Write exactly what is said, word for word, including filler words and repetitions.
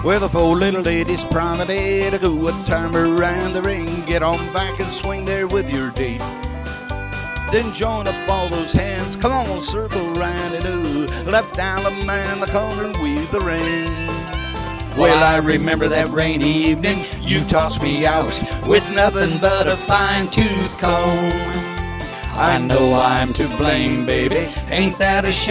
Well, the four little ladies promenade to go a time around the ring. Get on back and swing there with your date. Then join up all those hands. Come on, circle round and ooh. Left down the man the corner and weave the ring. Well, I remember that rainy evening. You tossed me out with nothing but a fine-tooth comb. I know I'm to blame, baby. Ain't that a shame?